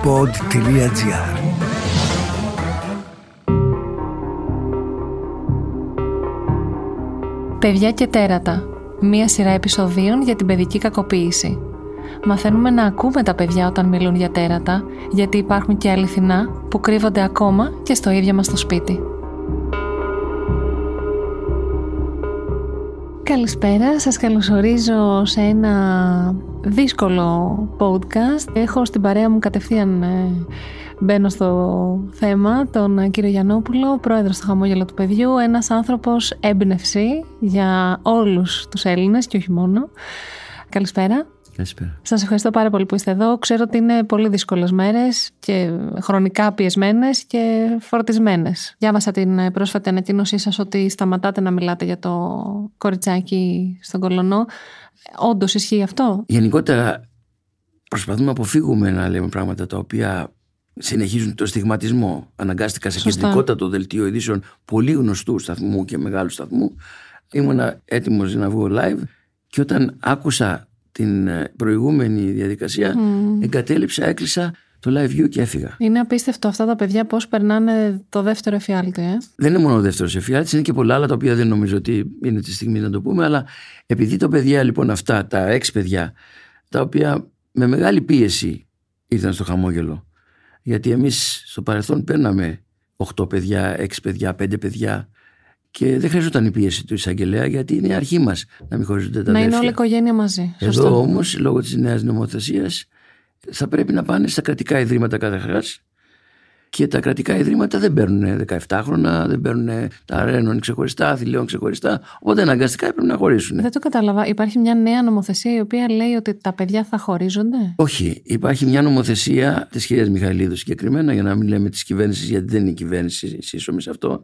pod.gr. Παιδιά και τέρατα. Μία σειρά επεισοδίων για την παιδική κακοποίηση. Μαθαίνουμε να ακούμε τα παιδιά όταν μιλούν για τέρατα, γιατί υπάρχουν και αληθινά που κρύβονται ακόμα και στο ίδιο μας το σπίτι. Καλησπέρα, σας καλωσορίζω σε ένα δύσκολο podcast. Έχω στην παρέα μου κατευθείαν μπαίνω στο θέμα τον κύριο Γιαννόπουλο, πρόεδρος του Χαμόγελο του Παιδιού, ένας άνθρωπος έμπνευση για όλους τους Έλληνες και όχι μόνο. Καλησπέρα. Καλησπέρα. Σας ευχαριστώ πάρα πολύ που είστε εδώ. Ξέρω ότι είναι πολύ δύσκολες μέρες και χρονικά πιεσμένες και φορτισμένες. Διάβασα την πρόσφατη ανακοίνωσή σας ότι σταματάτε να μιλάτε για το κοριτσάκι στον Κολονό. Όντως ισχύει αυτό? Γενικότερα προσπαθούμε να αποφύγουμε να λέμε πράγματα τα οποία συνεχίζουν το στιγματισμό. Αναγκάστηκα σε κεντρικότατο δελτίο ειδήσεων πολύ γνωστού σταθμού και μεγάλου σταθμού. Ήμουνα έτοιμος να βγω live και όταν άκουσα την προηγούμενη διαδικασία εγκατέλειψα, έκλεισα το live view και έφυγα. Είναι απίστευτο αυτά τα παιδιά πώς περνάνε το δεύτερο εφιάλτη. Δεν είναι μόνο ο δεύτερος εφιάλτης, είναι και πολλά άλλα τα οποία δεν νομίζω ότι είναι τη στιγμή να το πούμε, αλλά επειδή τα παιδιά λοιπόν αυτά, τα 6 παιδιά, τα οποία με μεγάλη πίεση ήρθαν στο Χαμόγελο, γιατί εμείς στο παρελθόν παίρναμε 8 παιδιά, 6 παιδιά, 5 παιδιά και δεν χρειαζόταν η πίεση του εισαγγελέα, γιατί είναι η αρχή μας να μην χωρίζονται τα αδέρφια. Να είναι όλη η οικογένεια μαζί. Εδώ όμως, λόγω της νέας νομοθεσίας, θα πρέπει να πάνε στα κρατικά ιδρύματα καταρχάς, και τα κρατικά ιδρύματα δεν παίρνουν 17χρονα, δεν παίρνουν τα Ρένων ξεχωριστά, Θηλαίων ξεχωριστά, οπότε αναγκαστικά έπρεπε να χωρίσουν. Δεν το κατάλαβα. Υπάρχει μια νέα νομοθεσία η οποία λέει ότι τα παιδιά θα χωρίζονται? Όχι. Υπάρχει μια νομοθεσία της κυρίας Μιχαηλίδου συγκεκριμένα, για να μην λέμε της κυβέρνησης, γιατί δεν είναι η κυβέρνηση σύσσωμη σε αυτό,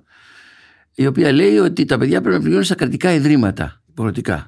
η οποία λέει ότι τα παιδιά πρέπει να πληρώνουν στα κρατικά ιδρύματα υποχρεωτικά.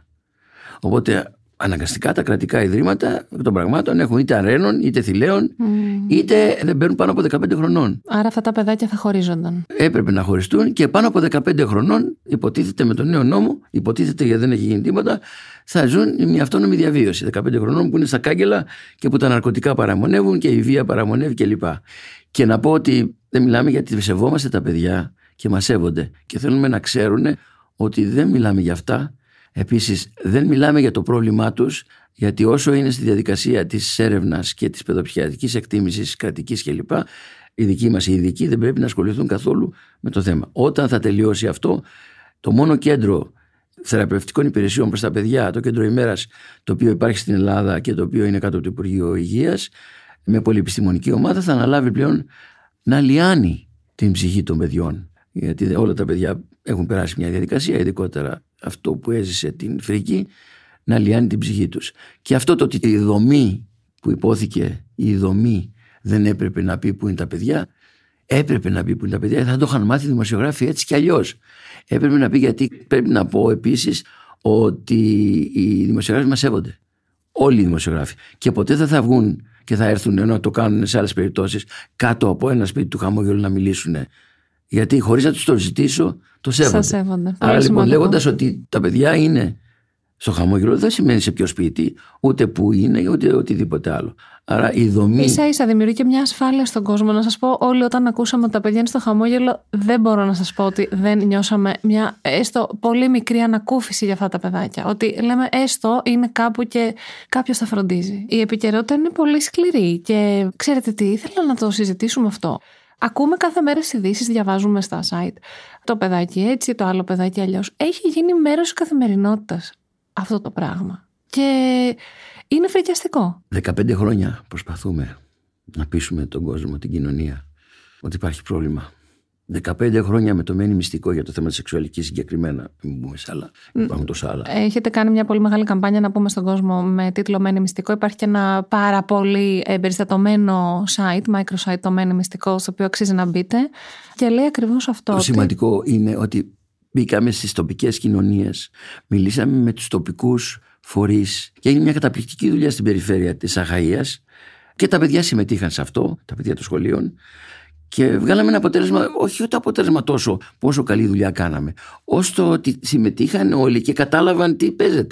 Οπότε αναγκαστικά τα κρατικά ιδρύματα των πραγμάτων έχουν είτε Αρένων, είτε Θηλαίων, είτε δεν παίρνουν πάνω από 15 χρονών. Άρα αυτά τα παιδάκια θα χωρίζονταν. Έπρεπε να χωριστούν και πάνω από 15 χρονών, υποτίθεται με τον νέο νόμο, υποτίθεται γιατί δεν έχει γίνει τίποτα, θα ζουν μια αυτόνομη διαβίωση. 15 χρονών που είναι στα κάγκελα και που τα ναρκωτικά παραμονεύουν και η βία παραμονεύει κλπ. Και να πω ότι δεν μιλάμε γιατί σεβόμαστε τα παιδιά και μας σέβονται και θέλουμε να ξέρουν ότι δεν μιλάμε για αυτά. Επίσης δεν μιλάμε για το πρόβλημά τους, γιατί όσο είναι στη διαδικασία της έρευνας και της παιδοψυχιατρικής εκτίμησης κρατικής κλπ, οι δικοί μας οι ειδικοί δεν πρέπει να ασχοληθούν καθόλου με το θέμα. Όταν θα τελειώσει αυτό, το μόνο κέντρο θεραπευτικών υπηρεσιών προς τα παιδιά, το κέντρο ημέρας, το οποίο υπάρχει στην Ελλάδα και το οποίο είναι κάτω από το Υπουργείο Υγείας, με πολυεπιστημονική ομάδα, θα αναλάβει πλέον να λιάνει την ψυχή των παιδιών. Γιατί όλα τα παιδιά έχουν περάσει μια διαδικασία, ειδικότερα αυτό που έζησε την Φρίκη, να λιάνει την ψυχή τους. Και αυτό το ότι η δομή που υπόθηκε, η δομή δεν έπρεπε να πει που είναι τα παιδιά, έπρεπε να πει που είναι τα παιδιά, θα το είχαν μάθει οι δημοσιογράφοι έτσι κι αλλιώς. Έπρεπε να πει, γιατί πρέπει να πω επίσης ότι οι δημοσιογράφοι μας σέβονται. Όλοι οι δημοσιογράφοι. Και ποτέ δεν θα βγουν και θα έρθουν, ενώ το κάνουν σε άλλες περιπτώσεις, κάτω από ένα σπίτι του Χαμόγελου να μιλήσουν. Γιατί χωρίς να τους το ζητήσω, το σέβονται. Σας σέβονται. Άρα λοιπόν, λέγοντας ότι τα παιδιά είναι στο Χαμόγελο, δεν σημαίνει σε ποιο σπίτι, ούτε που είναι, ούτε οτιδήποτε άλλο. Άρα η δομή. Ίσα-ίσα δημιουργεί και μια ασφάλεια στον κόσμο. Να σας πω, όλοι όταν ακούσαμε ότι τα παιδιά είναι στο Χαμόγελο, δεν μπορώ να σας πω ότι δεν νιώσαμε μια έστω πολύ μικρή ανακούφιση για αυτά τα παιδάκια. Ότι λέμε έστω είναι κάπου και κάποιος θα φροντίζει. Η επικαιρότητα είναι πολύ σκληρή και ξέρετε τι, ήθελα να το συζητήσουμε αυτό. Ακούμε κάθε μέρα στις ειδήσεις, διαβάζουμε στα site. Το παιδάκι έτσι, το άλλο παιδάκι αλλιώς. Έχει γίνει μέρος της καθημερινότητας αυτό το πράγμα. Και είναι φρικιαστικό. 15 χρόνια προσπαθούμε να πείσουμε τον κόσμο, την κοινωνία, ότι υπάρχει πρόβλημα. 15 χρόνια με το μένει μυστικό για το θέμα της σεξουαλικής συγκεκριμένα. Μην πούμε σε άλλα. Υπάρχουν τόσα άλλα. Έχετε κάνει μια πολύ μεγάλη καμπάνια, να πούμε στον κόσμο, με τίτλο Μένει μυστικό. Υπάρχει και ένα πάρα πολύ εμπεριστατωμένο site, microsite, το Μένει μυστικό, στο οποίο αξίζει να μπείτε. Και λέει ακριβώς αυτό. Το σημαντικό είναι ότι μπήκαμε στις τοπικές κοινωνίες, μιλήσαμε με τους τοπικούς φορείς και έγινε μια καταπληκτική δουλειά στην περιφέρεια της Αχαΐας και τα παιδιά συμμετείχαν σε αυτό, τα παιδιά των σχολείων. Και βγάλαμε ένα αποτέλεσμα, όχι το αποτέλεσμα πόσο καλή δουλειά κάναμε, ώστε ότι συμμετείχαν όλοι και κατάλαβαν τι παίζεται.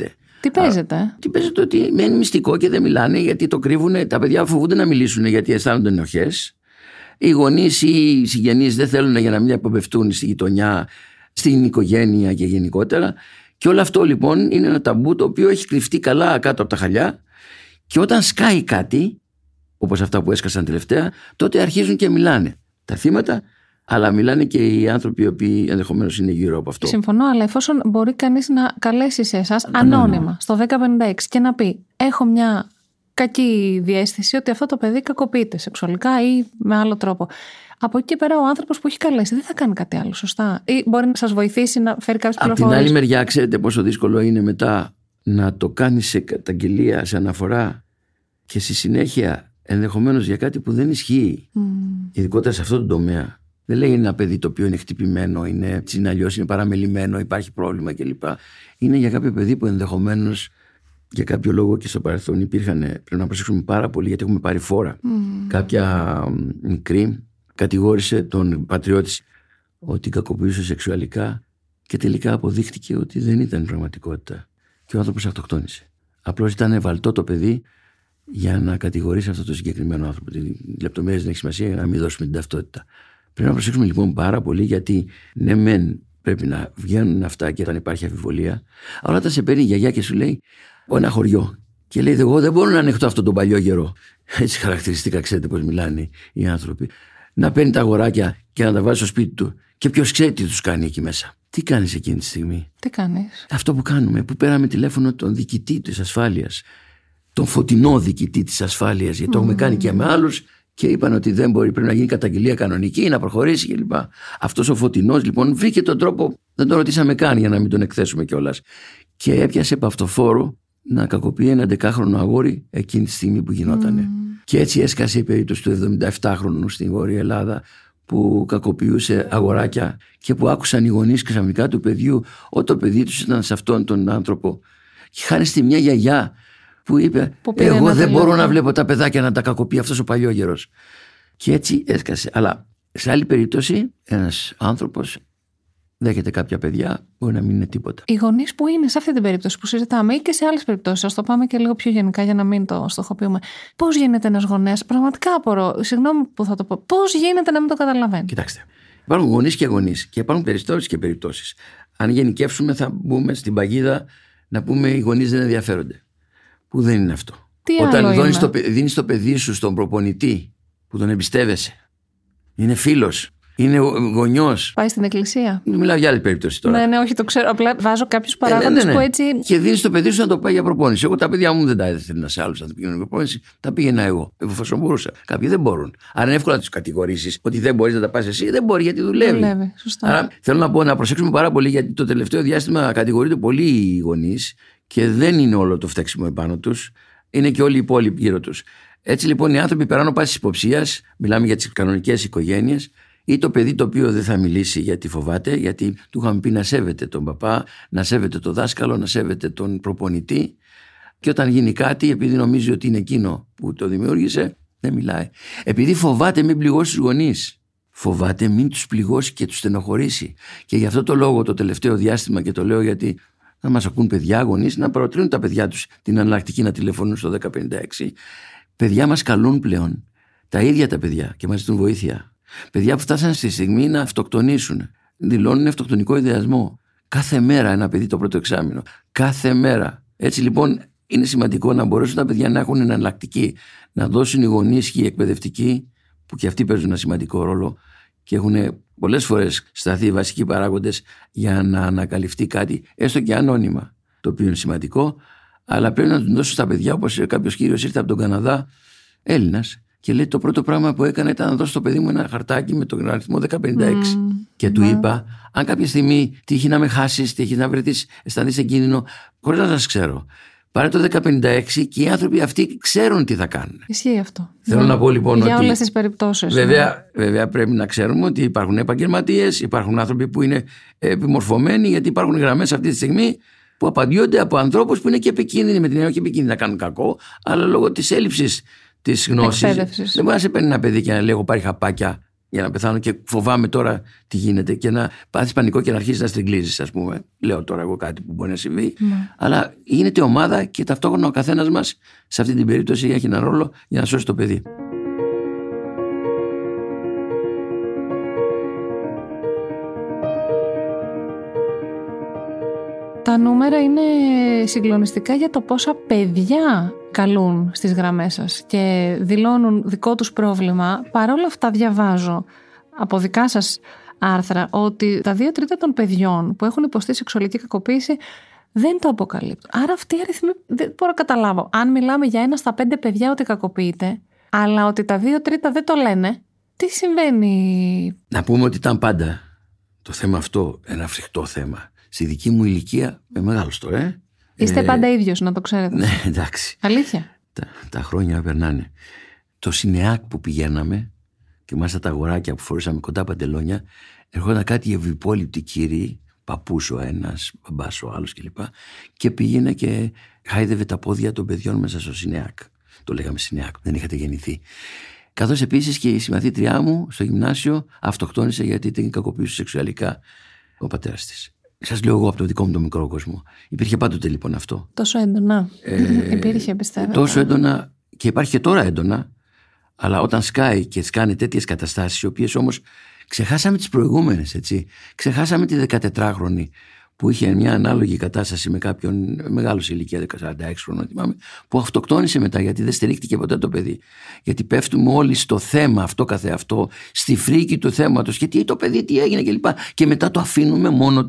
Τι παίζεται? Τι παίζεται ότι μένει μυστικό και δεν μιλάνε γιατί το κρύβουν. Τα παιδιά φοβούνται να μιλήσουν γιατί αισθάνονται ενοχές. Οι γονείς ή οι συγγενείς δεν θέλουν για να μην αποπευτούν στη γειτονιά, στην οικογένεια και γενικότερα. Και όλο αυτό λοιπόν είναι ένα ταμπού το οποίο έχει κρυφτεί καλά κάτω από τα χαλιά. Και όταν σκάει κάτι, όπως αυτά που έσκασαν τελευταία, τότε αρχίζουν και μιλάνε τα θύματα, αλλά μιλάνε και οι άνθρωποι οι οποίοι ενδεχομένως είναι γύρω από αυτό. Συμφωνώ, αλλά εφόσον μπορεί κανείς να καλέσει σε εσάς ανώνυμα στο 1056 και να πει: έχω μια κακή διαίσθηση ότι αυτό το παιδί κακοποιείται σεξουαλικά ή με άλλο τρόπο. Από εκεί και πέρα ο άνθρωπος που έχει καλέσει δεν θα κάνει κάτι άλλο, σωστά? Ή μπορεί να σας βοηθήσει να φέρει κάποιες πληροφορίες. Από την άλλη μεριά, ξέρετε πόσο δύσκολο είναι μετά να το κάνει σε καταγγελία, σε αναφορά και στη συνέχεια ενδεχομένως για κάτι που δεν ισχύει. Ειδικότερα σε αυτό το τομέα. Δεν λέει ένα παιδί το οποίο είναι χτυπημένο, είναι αλλιώς, είναι παραμελημένο, υπάρχει πρόβλημα κλπ. Είναι για κάποιο παιδί που ενδεχομένως για κάποιο λόγο και στο παρελθόν υπήρχαν. Πρέπει να προσέξουμε πάρα πολύ γιατί έχουμε πάρει φόρα. Κάποια μικρή κατηγόρησε τον πατριώτη ότι κακοποιούσε σεξουαλικά και τελικά αποδείχτηκε ότι δεν ήταν πραγματικότητα. Και ο άνθρωπος αυτοκτόνησε. Απλώς ήταν ευαλτό το παιδί για να κατηγορήσει αυτό το συγκεκριμένο άνθρωπο. Οι λεπτομέρειες δεν έχει σημασία για να μην δώσουμε την ταυτότητα. Πρέπει να προσέξουμε λοιπόν πάρα πολύ γιατί ναι, μεν πρέπει να βγαίνουν αυτά και όταν υπάρχει αμφιβολία, αλλά όταν σε παίρνει η γιαγιά και σου λέει ένα χωριό και λέει: εγώ δεν μπορώ να ανεχτώ αυτόν τον παλιό γερό. Έτσι χαρακτηριστικά, ξέρετε πώς μιλάνε οι άνθρωποι. Να παίρνει τα αγοράκια και να τα βάζει στο σπίτι του. Και ποιος ξέρει τι τους κάνει εκεί μέσα. Τι κάνεις εκείνη τη στιγμή? Τι κάνεις? Αυτό που κάνουμε, που πέραμε τηλέφωνο τον διοικητή της ασφάλειας, τον φωτεινό διοικητή της ασφάλειας, γιατί το έχουμε κάνει και με άλλους και είπαν ότι δεν μπορεί, πρέπει να γίνει καταγγελία κανονική, να προχωρήσει κλπ. Αυτός ο φωτεινός λοιπόν βρήκε τον τρόπο, δεν τον ρωτήσαμε καν για να μην τον εκθέσουμε κιόλας. Και έπιασε παυτοφόρο να κακοποιεί ένα 10χρονο αγόρι εκείνη τη στιγμή που γινότανε. Και έτσι έσκασε η περίπτωση του 77χρονου στην Βόρεια Ελλάδα που κακοποιούσε αγοράκια και που άκουσαν οι γονείς ξαφνικά του παιδιού ότι το παιδί τους ήταν σε αυτόν τον άνθρωπο. Και χάρη στη μια γιαγιά που είπε: εγώ δεν μπορώ να βλέπω τα παιδάκια να τα κακοποιεί αυτός ο παλιόγερος. Και έτσι έσκασε. Αλλά σε άλλη περίπτωση ένας άνθρωπος δέχεται κάποια παιδιά, μπορεί να μην είναι τίποτα. Οι γονείς που είναι σε αυτή την περίπτωση που συζητάμε ή και σε άλλες περιπτώσεις, ας το πάμε και λίγο πιο γενικά για να μην το στοχοποιούμε. Πώς γίνεται ένας γονέας, πραγματικά απορώ, συγγνώμη που θα το πω, πώς γίνεται να μην το καταλαβαίνει? Κοιτάξτε, υπάρχουν γονείς και γονείς και υπάρχουν περιπτώσεις και περιπτώσεις. Αν γενικεύσουμε, θα μπούμε στην παγίδα να πούμε οι γονείς δεν ενδιαφέρονται. Που δεν είναι αυτό. Όταν δίνεις το παιδί σου στον προπονητή που τον εμπιστεύεσαι, είναι φίλος, είναι γονιός. Πάει στην εκκλησία. Μιλάω για άλλη περίπτωση τώρα. Ναι, όχι, το ξέρω. Απλά βάζω κάποιους παράγοντες που έτσι. Και δίνεις το παιδί σου να το πάει για προπόνηση. Εγώ τα παιδιά μου δεν τα έδωσα σε άλλους να το πηγαίνουν για προπόνηση. Τα πήγαινα εγώ, εφόσον μπορούσα. Κάποιοι δεν μπορούν. Άρα είναι εύκολο να τους κατηγορήσεις ότι δεν μπορείς να τα πας εσύ. Δεν μπορεί γιατί δουλεύει. Σωστά. Άρα θέλω να πω να προσέξουμε πάρα πολύ γιατί το τελευταίο διάστημα κατηγορείται πολύ οι γονείς και δεν είναι όλο το φταίξιμο επάνω τους. Είναι και όλοι οι υπόλοιποι γύρω τους. Έτσι λοιπόν οι άνθρωποι περάνω πάσης υποψίας, μιλάμε για τις κανονικές οικογένειες, ή το παιδί το οποίο δεν θα μιλήσει γιατί φοβάται, γιατί του είχαμε πει να σέβεται τον παπά, να σέβεται τον δάσκαλο, να σέβεται τον προπονητή. Και όταν γίνει κάτι, επειδή νομίζει ότι είναι εκείνο που το δημιούργησε, δεν μιλάει. Επειδή φοβάται μην πληγώσει τους γονείς. Φοβάται μην τους πληγώσει και τους στενοχωρήσει. Και γι' αυτό το λόγο το τελευταίο διάστημα, και το λέω γιατί να μας ακούν παιδιά, γονείς, να παροτρύνουν τα παιδιά τους την εναλλακτική να τηλεφωνούν στο 1056. Παιδιά μας καλούν πλέον. Τα ίδια τα παιδιά και μας ζητούν βοήθεια. Παιδιά που φτάσαν στη στιγμή να αυτοκτονήσουν. Δηλώνουν αυτοκτονικό ιδεασμό. Κάθε μέρα ένα παιδί το πρώτο εξάμηνο. Κάθε μέρα. Έτσι λοιπόν είναι σημαντικό να μπορέσουν τα παιδιά να έχουν εναλλακτική. Να δώσουν οι γονείς και οι εκπαιδευτικοί, που και αυτοί παίζουν ένα σημαντικό ρόλο και έχουν πολλές φορές σταθεί βασικοί παράγοντες για να ανακαλυφθεί κάτι, έστω και ανώνυμα. Το οποίο είναι σημαντικό, αλλά πρέπει να του δώσουν στα παιδιά, όπως κάποιος κύριος ήρθε από τον Καναδά, Έλληνας. Και λέει το πρώτο πράγμα που έκανε ήταν να δώσει στο παιδί μου ένα χαρτάκι με τον αριθμό 1056. Και του είπα, αν κάποια στιγμή τύχει να με χάσεις, τύχει να βρεθείς, αισθανθείς σε κίνδυνο, χωρίς να σας ξέρω, πάρε το 1056 και οι άνθρωποι αυτοί ξέρουν τι θα κάνουν. Ισχύει αυτό. Θέλω να πω λοιπόν για ότι. όλες τις περιπτώσεις. Βέβαια πρέπει να ξέρουμε ότι υπάρχουν επαγγελματίες, υπάρχουν άνθρωποι που είναι επιμορφωμένοι, γιατί υπάρχουν γραμμές αυτή τη στιγμή που απαντιόνται από ανθρώπους που είναι και επικίνδυνοι, με την έννοια όχι επικίνδυνοι να κάνουν κακό, αλλά λόγω της έλλειψης της γνώσης. Δεν μπορεί να σε παίρνει ένα παιδί και να λέει: έχω πάρει χαπάκια για να πεθάνω και φοβάμαι τώρα τι γίνεται και να πάθεις πανικό και να αρχίσεις να στριγκλίζεις, ας πούμε. Λέω τώρα εγώ κάτι που μπορεί να συμβεί. Αλλά γίνεται ομάδα και ταυτόχρονα ο καθένας μας σε αυτή την περίπτωση έχει έναν ρόλο για να σώσει το παιδί. Τα νούμερα είναι συγκλονιστικά για το πόσα παιδιά καλούν στις γραμμές σας και δηλώνουν δικό τους πρόβλημα. Παρόλα αυτά διαβάζω από δικά σας άρθρα ότι τα 2/3 των παιδιών που έχουν υποστεί σεξουαλική κακοποίηση δεν το αποκαλύπτουν. Άρα αυτοί οι αριθμοί δεν μπορώ να καταλάβω. Αν μιλάμε για 1 στα 5 παιδιά ότι κακοποιείται, αλλά ότι τα 2/3 δεν το λένε, τι συμβαίνει? Να πούμε ότι ήταν πάντα το θέμα αυτό ένα φρικτό θέμα. Στη δική μου ηλικία, μεγάλος τώρα. Είστε πάντα ίδιος, να το ξέρετε. Ναι, εντάξει. Αλήθεια. Τα χρόνια περνάνε. Το Σινεάκ που πηγαίναμε, και μάλιστα τα αγοράκια που φορούσαμε κοντά παντελόνια, ερχόταν κάτι ευυπόλοιπτοι κύριοι, παππούς ο ένας, μπαμπάς ο άλλος κλπ. Και πήγαινε και χάιδευε τα πόδια των παιδιών μέσα στο Σινεάκ. Το λέγαμε Σινεάκ, δεν είχατε γεννηθεί. Καθώς επίσης και η συμμαθήτριά μου στο γυμνάσιο αυτοκτόνησε γιατί την κακοποίησε σεξουαλικά ο πατέρας της. Σας λέω εγώ από το δικό μου το μικρό κόσμο. Υπήρχε πάντοτε λοιπόν αυτό. Τόσο έντονα. Υπήρχε, πιστεύω. Τόσο έντονα και υπάρχει και τώρα έντονα, αλλά όταν σκάει και σκάνε τέτοιες καταστάσεις, οι οποίες όμως ξεχάσαμε τις προηγούμενες, έτσι. Ξεχάσαμε τη 14χρονη που είχε μια ανάλογη κατάσταση με κάποιον μεγάλο σε ηλικία, 46 χρόνων, θυμάμαι, που αυτοκτόνησε μετά γιατί δεν στηρίχτηκε ποτέ το παιδί. Γιατί πέφτουμε όλοι στο θέμα αυτό καθεαυτό, στη φρίκη του θέματος και τι το παιδί, τι έγινε κλπ. Και μετά το αφήνουμε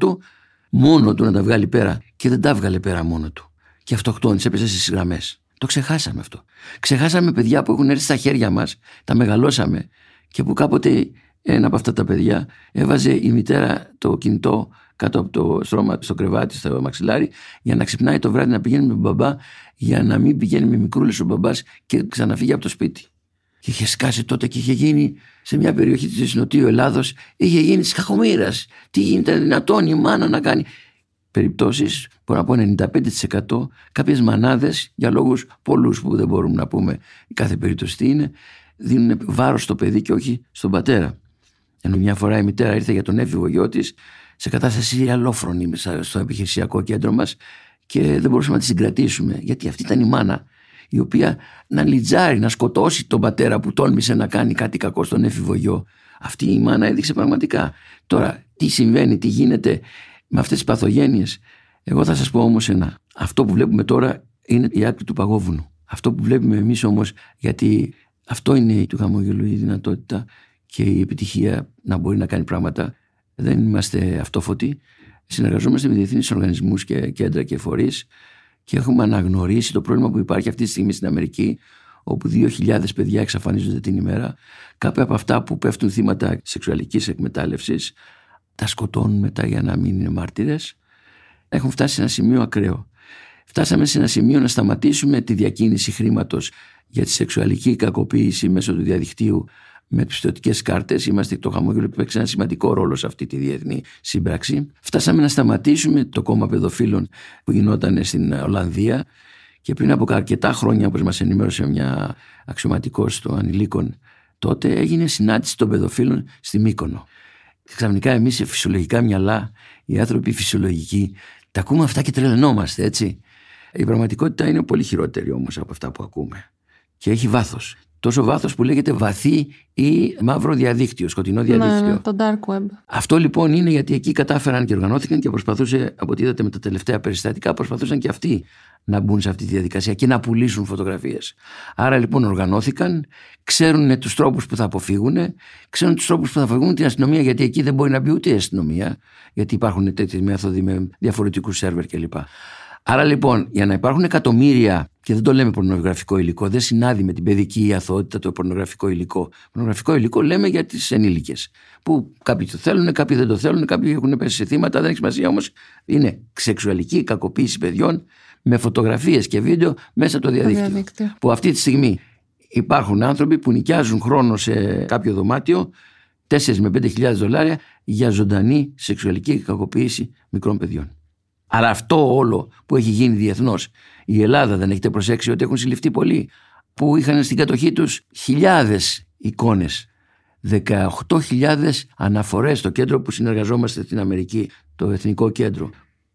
μόνο του να τα βγάλει πέρα. Και δεν τα βγάλε πέρα μόνο του. Και αυτοκτόνησε, έπεσε στις γραμμές. Το ξεχάσαμε αυτό. Ξεχάσαμε παιδιά που έχουν έρθει στα χέρια μας, τα μεγαλώσαμε και που κάποτε ένα από αυτά τα παιδιά έβαζε η μητέρα το κινητό κάτω από το στρώμα, στο κρεβάτι, στο μαξιλάρι, για να ξυπνάει το βράδυ να πηγαίνει με τον μπαμπά, για να μην πηγαίνει με μικρούλες ο μπαμπάς και ξαναφύγει από το σπίτι. Και είχε σκάσει τότε και είχε γίνει σε μια περιοχή της Νοτιού Ελλάδος, είχε γίνει της κακομοίρας. Τι γίνεται, δυνατόν η μάνα να κάνει? Περιπτώσεις, μπορώ να πω 95%, κάποιες μανάδες, για λόγους πολλούς που δεν μπορούμε να πούμε η κάθε περίπτωση τι είναι, δίνουν βάρος στο παιδί και όχι στον πατέρα. Ενώ μια φορά η μητέρα ήρθε για τον έφηβο γιο της σε κατάσταση αλόφρονη στο επιχειρησιακό κέντρο μας και δεν μπορούσαμε να τη συγκρατήσουμε, γιατί αυτή ήταν η μάνα η οποία να λιτζάρει, να σκοτώσει τον πατέρα που τόλμησε να κάνει κάτι κακό στον έφηβο γιο. Αυτή η μάνα έδειξε πραγματικά. Τώρα τι συμβαίνει, τι γίνεται με αυτές τις παθογένειες? Εγώ θα σας πω όμως ένα. Αυτό που βλέπουμε τώρα είναι η άκρη του παγόβουνου. Αυτό που βλέπουμε εμείς όμως, γιατί αυτό είναι του χαμόγελου η δυνατότητα και η επιτυχία να μπορεί να κάνει πράγματα. Δεν είμαστε αυτόφωτοι. Συνεργαζόμαστε με διεθνείς οργανισμούς και κέντρα και φορείς και έχουμε αναγνωρίσει το πρόβλημα που υπάρχει αυτή τη στιγμή στην Αμερική, όπου 2.000 παιδιά εξαφανίζονται την ημέρα. Κάποια από αυτά που πέφτουν θύματα σεξουαλικής εκμετάλλευσης τα σκοτώνουν μετά για να μην είναι μάρτυρες. Έχουν φτάσει σε ένα σημείο ακραίο. Φτάσαμε σε ένα σημείο να σταματήσουμε τη διακίνηση χρήματος για τη σεξουαλική κακοποίηση μέσω του διαδικτύου με τις πιστωτικές κάρτες. Είμαστε το χαμόγελο που παίξει ένα σημαντικό ρόλο σε αυτή τη διεθνή σύμπραξη. Φτάσαμε να σταματήσουμε το κόμμα παιδοφίλων που γινόταν στην Ολλανδία και πριν από αρκετά χρόνια, όπως μας ενημέρωσε μια αξιωματικός των ανηλίκων, τότε έγινε συνάντηση των παιδοφίλων στη Μύκονο. Ξαφνικά εμείς σε φυσιολογικά μυαλά, οι άνθρωποι φυσιολογικοί, τα ακούμε αυτά και τρελαινόμαστε, έτσι. Η πραγματικότητα είναι πολύ χειρότερη όμως από αυτά που ακούμε. Και έχει βάθος. Τόσο βάθος που λέγεται βαθύ ή μαύρο διαδίκτυο, σκοτεινό διαδίκτυο. Ναι, το dark web. Αυτό λοιπόν είναι γιατί εκεί κατάφεραν και οργανώθηκαν και προσπαθούσε, από ό,τι είδατε με τα τελευταία περιστατικά, προσπαθούσαν και αυτοί να μπουν σε αυτή τη διαδικασία και να πουλήσουν φωτογραφίες. Άρα λοιπόν οργανώθηκαν, ξέρουν τους τρόπους που θα αποφύγουν, ξέρουν τους τρόπους που θα αποφύγουν την αστυνομία, γιατί εκεί δεν μπορεί να μπει ούτε η αστυνομία, γιατί υπάρχουν τέτοιες μέθοδοι με διαφορετικούς σερβερ κλπ. Άρα λοιπόν, για να υπάρχουν εκατομμύρια, και δεν το λέμε πορνογραφικό υλικό, δεν συνάδει με την παιδική αθωότητα το πορνογραφικό υλικό. Πορνογραφικό υλικό λέμε για τις ενήλικες. Που κάποιοι το θέλουν, κάποιοι δεν το θέλουν, κάποιοι έχουν πέσει σε θύματα, δεν έχει σημασία όμως. Είναι σεξουαλική κακοποίηση παιδιών με φωτογραφίες και βίντεο μέσα από το διαδίκτυο. Που αυτή τη στιγμή υπάρχουν άνθρωποι που νοικιάζουν χρόνο σε κάποιο δωμάτιο 4 με 5.000 δολάρια για ζωντανή σεξουαλική κακοποίηση μικρών παιδιών. Αλλά αυτό όλο που έχει γίνει διεθνώς, η Ελλάδα δεν έχετε προσέξει ότι έχουν συλληφθεί πολλοί που είχαν στην κατοχή τους χιλιάδες εικόνες 18.000 αναφορές στο κέντρο που συνεργαζόμαστε στην Αμερική, το Εθνικό Κέντρο.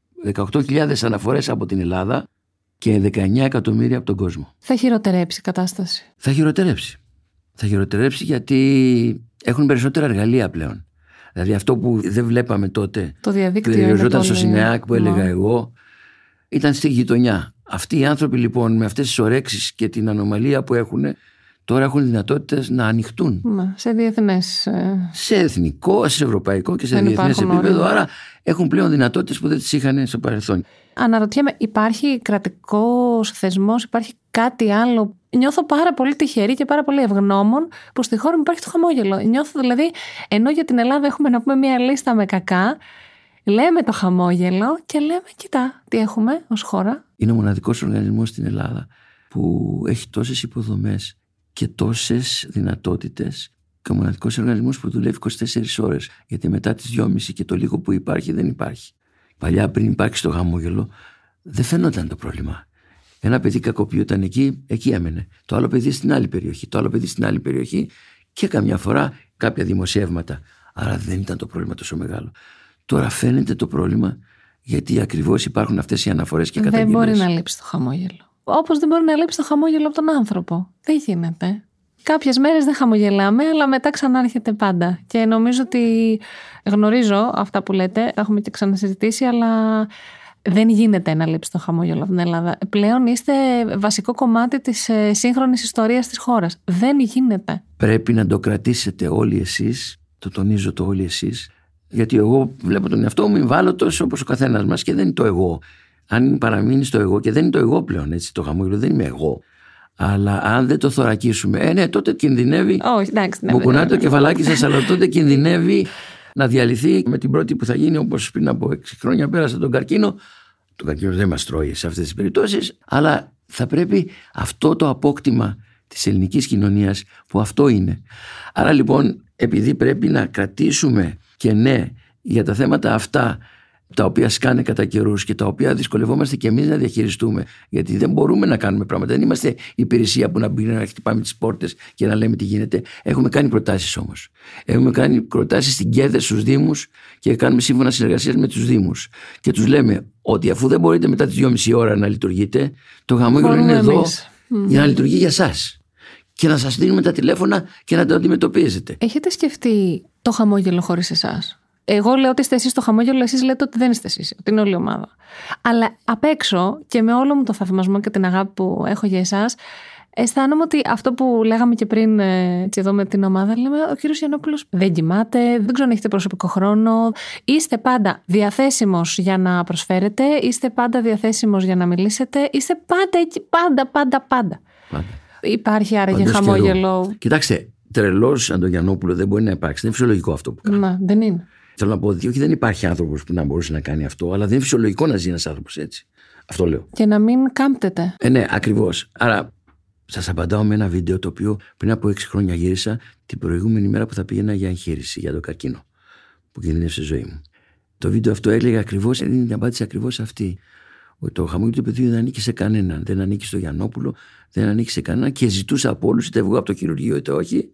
18.000 αναφορές από την Ελλάδα και 19 εκατομμύρια από τον κόσμο. Θα χειροτερέψει η κατάσταση. Θα χειροτερέψει. Θα χειροτερέψει γιατί έχουν περισσότερα εργαλεία πλέον. Δηλαδή αυτό που δεν βλέπαμε τότε, το διαδίκτυο, που περιοριζόταν στο ΣΥΝΕΑΚ που έλεγα εγώ, ήταν στη γειτονιά. Αυτοί οι άνθρωποι λοιπόν με αυτές τις ορέξεις και την ανομαλία που έχουν, τώρα έχουν δυνατότητες να ανοιχτούν. Σε διεθνές. Σε εθνικό, σε ευρωπαϊκό και σε διεθνές επίπεδο. Άρα έχουν πλέον δυνατότητες που δεν τις είχαν στο παρελθόν. Αναρωτιέμαι, υπάρχει κρατικός θεσμός, υπάρχει κάτι άλλο? Νιώθω πάρα πολύ τυχερή και πάρα πολύ ευγνώμων που στη χώρα μου υπάρχει το χαμόγελο. Νιώθω δηλαδή, ενώ για την Ελλάδα έχουμε να πούμε μια λίστα με κακά, λέμε το χαμόγελο και λέμε, κοίτα, τι έχουμε ως χώρα. Είναι ο μοναδικός οργανισμός στην Ελλάδα που έχει τόσες υποδομές και τόσες δυνατότητες και ο μοναδικός οργανισμός που δουλεύει 24 ώρες. Γιατί μετά τις 2.30 και το λίγο που υπάρχει δεν υπάρχει. Παλιά, πριν υπάρξει το χαμόγελο, δεν φαινόταν το πρόβλημα. Ένα παιδί κακοποιούταν εκεί έμενε. Το άλλο παιδί στην άλλη περιοχή, το άλλο παιδί στην άλλη περιοχή και καμιά φορά κάποια δημοσιεύματα. Άρα δεν ήταν το πρόβλημα τόσο μεγάλο. Τώρα φαίνεται το πρόβλημα γιατί ακριβώς υπάρχουν αυτές οι αναφορές και καταγγελίες. Δεν μπορεί να λείψει το χαμόγελο. Όπως δεν μπορεί να λείψει το χαμόγελο από τον άνθρωπο. Δεν γίνεται. Κάποιες μέρες δεν χαμογελάμε, αλλά μετά ξανάρχεται πάντα. Και νομίζω ότι γνωρίζω αυτά που λέτε, τα έχουμε και ξανασυζητήσει, αλλά δεν γίνεται να λείψει το χαμόγελο από την Ελλάδα. Πλέον είστε βασικό κομμάτι της σύγχρονης ιστορίας της χώρας. Δεν γίνεται. Πρέπει να το κρατήσετε όλοι εσείς, το τονίζω το όλοι εσείς, γιατί εγώ βλέπω τον εαυτό μου ευάλωτος όπως ο καθένας μας και δεν είναι το εγώ. Αν παραμείνει στο εγώ, και δεν είναι το εγώ πλέον, έτσι, το χαμόγελο δεν είμαι εγώ. Αλλά αν δεν το θωρακίσουμε, ναι, τότε κινδυνεύει. Όχι, εντάξει, ναι, μου κουνάτε το κεφαλάκι σας, αλλά τότε κινδυνεύει να διαλυθεί με την πρώτη που θα γίνει, όπως πριν από 6 χρόνια πέρασα τον καρκίνο. Το καρκίνο δεν μας τρώει σε αυτές τις περιπτώσεις, αλλά θα πρέπει αυτό το απόκτημα της ελληνικής κοινωνίας που αυτό είναι. Άρα λοιπόν, επειδή πρέπει να κρατήσουμε και ναι για τα θέματα αυτά, τα οποία σκάνε κατά καιρούς και τα οποία δυσκολευόμαστε και εμείς να διαχειριστούμε, γιατί δεν μπορούμε να κάνουμε πράγματα. Δεν είμαστε υπηρεσία που να μπει να χτυπάμε τις πόρτες και να λέμε τι γίνεται. Έχουμε κάνει προτάσεις όμως. Έχουμε κάνει προτάσεις στην ΚΕΔΕ, στους Δήμους και κάνουμε σύμφωνα συνεργασίας με τους Δήμους. Και τους λέμε ότι αφού δεν μπορείτε μετά τις 2.30 ώρα να λειτουργείτε, το χαμόγελο είναι εδώ για να λειτουργεί για εσάς. Και να σας δίνουμε τα τηλέφωνα και να το αντιμετωπίζετε. Έχετε σκεφτεί το χαμόγελο χωρίς εσάς? Εγώ λέω ότι είστε εσείς στο χαμόγελο, εσείς λέτε ότι δεν είστε εσείς, ότι είναι όλη η ομάδα. Αλλά απ' έξω και με όλο μου το θαυμασμό και την αγάπη που έχω για εσάς, αισθάνομαι ότι αυτό που λέγαμε και πριν έτσι εδώ με την ομάδα, λέμε ο κύριος Γιαννόπουλος δεν κοιμάται, δεν ξέρω αν έχετε προσωπικό χρόνο, είστε πάντα διαθέσιμος για να προσφέρετε, είστε πάντα διαθέσιμος για να μιλήσετε, είστε πάντα εκεί, πάντα. Υπάρχει άραγε χαμόγελο? Κοιτάξτε, τρελός Αντογιαννόπουλο δεν μπορεί να υπάρξει, δεν είναι φυσιολογικό αυτό που κάνει. Μα δεν είναι. Θέλω να πω ότι όχι, δεν υπάρχει άνθρωπος που να μπορούσε να κάνει αυτό, αλλά δεν είναι φυσιολογικό να ζει ένας άνθρωπος έτσι. Αυτό λέω. Και να μην κάμπτεται. Ναι, ακριβώς. Άρα, σας απαντάω με ένα βίντεο το οποίο πριν από 6 χρόνια γύρισα την προηγούμενη μέρα που θα πήγαινα για εγχείρηση για το καρκίνο που κινδύνευσε η ζωή μου. Το βίντεο αυτό έλεγε ακριβώς, έδινε την απάντηση ακριβώς αυτή. Ότι το χαμόγελο του παιδιού δεν ανήκει σε κανέναν. Δεν ανήκει στο Γιαννόπουλο, δεν ανήκει σε κανέναν και ζητούσα από όλους, είτε εγώ από το χειρουργείο είτε όχι,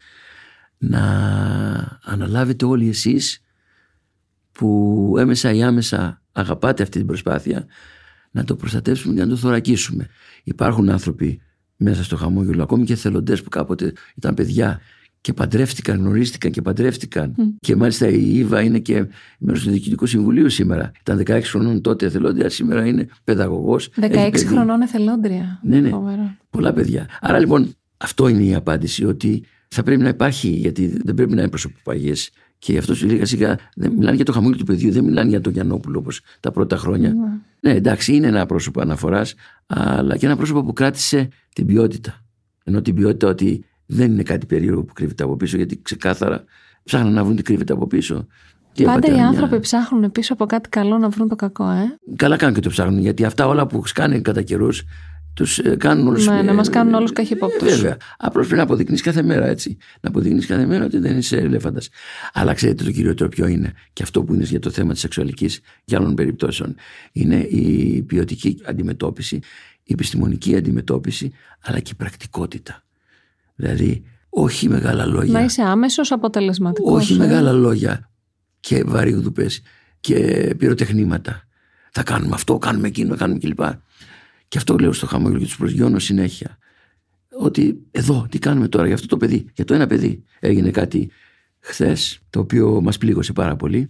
να αναλάβετε όλοι εσείς που έμεσα ή άμεσα αγαπάτε αυτή την προσπάθεια, να το προστατεύσουμε και να το θωρακίσουμε. Υπάρχουν άνθρωποι μέσα στο χαμόγελο, ακόμη και εθελοντές που κάποτε ήταν παιδιά και παντρεύτηκαν, γνωρίστηκαν και παντρεύτηκαν. Και μάλιστα η Ήβα είναι και μέρος του Διοικητικού Συμβουλίου σήμερα. Ήταν 16 χρονών τότε εθελόντρια, σήμερα είναι παιδαγωγός. 16 χρονών εθελόντρια. Ναι. Πολλά παιδιά. Άρα λοιπόν αυτό είναι η απάντηση, ότι θα πρέπει να υπάρχει, γιατί δεν πρέπει να είναι προσωποπαγίες. Και γι' αυτό σιγά σιγά δεν μιλάνε για το χαμόγελο του παιδιού, δεν μιλάνε για τον Γιαννόπουλο όπως τα πρώτα χρόνια. Ναι, εντάξει, είναι ένα πρόσωπο αναφοράς, αλλά και ένα πρόσωπο που κράτησε την ποιότητα. Ενώ την ποιότητα ότι δεν είναι κάτι περίεργο που κρύβεται από πίσω, γιατί ξεκάθαρα ψάχνουν να βρουν τι κρύβεται από πίσω. Πάντα οι άνθρωποι ψάχνουν πίσω από κάτι καλό να βρουν το κακό, Καλά κάνουν και το ψάχνουν, γιατί αυτά όλα που σκάνε κατά καιρούς τους κάνουν όλους. Ναι, να μας κάνουν όλους καχυπόπτους. Βέβαια. Απλώς πρέπει να αποδεικνύεις κάθε μέρα, έτσι. Να αποδεικνύεις κάθε μέρα ότι δεν είσαι ελέφαντας. Αλλά ξέρετε το κυριότερο ποιο είναι, και αυτό που είναι για το θέμα της σεξουαλικής και άλλων περιπτώσεων, είναι η ποιοτική αντιμετώπιση, η επιστημονική αντιμετώπιση, αλλά και η πρακτικότητα. Δηλαδή, Όχι μεγάλα λόγια. Να είσαι άμεσος, αποτελεσματικός. Όχι μεγάλα λόγια και βαρύγδουπες και πυροτεχνήματα. Θα κάνουμε αυτό, κάνουμε εκείνο, κάνουμε κλπ. Και αυτό λέω στο χαμόγελο και τους προσγειώνω συνέχεια. Ότι εδώ τι κάνουμε τώρα για αυτό το παιδί. Για το ένα παιδί έγινε κάτι χθες, το οποίο μας πλήγωσε πάρα πολύ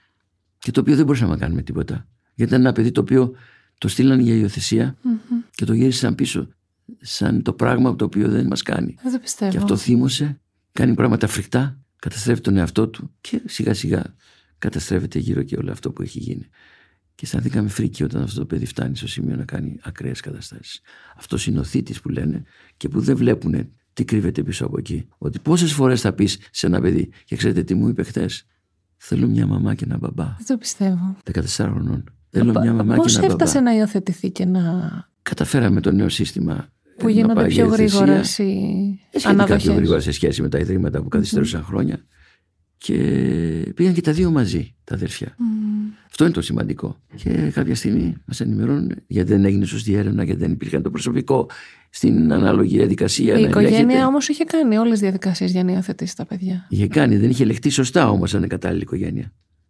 και το οποίο δεν μπορούσαμε να κάνουμε τίποτα. Γιατί ήταν ένα παιδί το οποίο το στείλαν για υιοθεσία και το γύρισαν πίσω σαν το πράγμα το οποίο δεν μας κάνει. Δεν το πιστεύω. Και αυτό θύμωσε, κάνει πράγματα φρικτά, καταστρέφει τον εαυτό του και σιγά σιγά καταστρέφεται γύρω και όλο αυτό που έχει γίνει. Και αισθανθήκαμε φρίκι όταν αυτό το παιδί φτάνει στο σημείο να κάνει ακραίες καταστάσεις. Αυτός είναι ο θήτης που λένε και που δεν βλέπουν τι κρύβεται πίσω από εκεί. Ότι πόσες φορές θα πεις σε ένα παιδί, και ξέρετε τι μου είπε χθες, θέλω μια μαμά και ένα μπαμπά. Δεν το πιστεύω. 14 χρονών. Θέλω μια μαμά και ένα μπαμπά. Πώς έφτασε να υιοθετηθεί και να. Καταφέραμε το νέο σύστημα. Που γίνονται πιο γρήγορα οι αναδοχές. Πιο γρήγορα σε σχέση με τα ιδρύματα που καθυστερούσαν χρόνια. Και πήγαν και τα δύο μαζί, τα αδέρφια. Αυτό είναι το σημαντικό. Και κάποια στιγμή μας ενημερώνουν γιατί δεν έγινε σωστή έρευνα, γιατί δεν υπήρχε το προσωπικό στην ανάλογη διαδικασία. Η οικογένεια όμως είχε κάνει όλες τις διαδικασίες για να υιοθετήσει τα παιδιά. Είχε κάνει, δεν είχε ελεγχθεί σωστά όμως αν είναι κατάλληλη οικογένεια.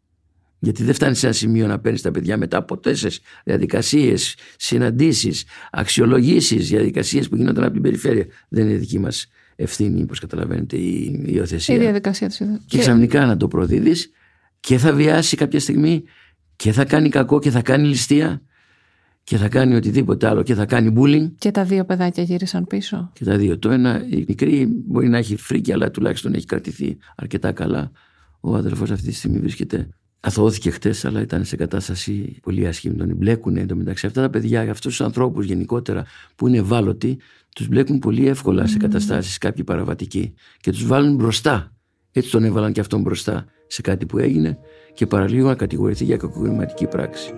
Γιατί δεν φτάνει σε ένα σημείο να παίρνει τα παιδιά μετά από 4 διαδικασίες, συναντήσεις, αξιολογήσεις, διαδικασίες που γίνονταν από την περιφέρεια. Δεν είναι δική μας ευθύνη, όπως καταλαβαίνετε, η υιοθεσία. Η διαδικασία της υιοθεσίας. Και ξαφνικά να το προδίδεις και θα βιάσει κάποια στιγμή και θα κάνει κακό και θα κάνει ληστεία και θα κάνει οτιδήποτε άλλο και θα κάνει bullying. Και τα δύο παιδάκια γύρισαν πίσω. Και τα δύο. Το ένα, η μικρή μπορεί να έχει φρίκι, αλλά τουλάχιστον έχει κρατηθεί αρκετά καλά. Ο αδελφός αυτή τη στιγμή βρίσκεται. Αθωώθηκε χτες, αλλά ήταν σε κατάσταση πολύ άσχημη. Τον μπλέκουν εντωμεταξύ. Αυτά τα παιδιά, αυτούς τους ανθρώπους γενικότερα που είναι ευάλωτοι, τους μπλέκουν πολύ εύκολα σε καταστάσεις κάποιοι παραβατικοί και τους βάλουν μπροστά. Έτσι τον έβαλαν και αυτόν μπροστά σε κάτι που έγινε και παραλίγο να κατηγορηθεί για κακουργηματική πράξη.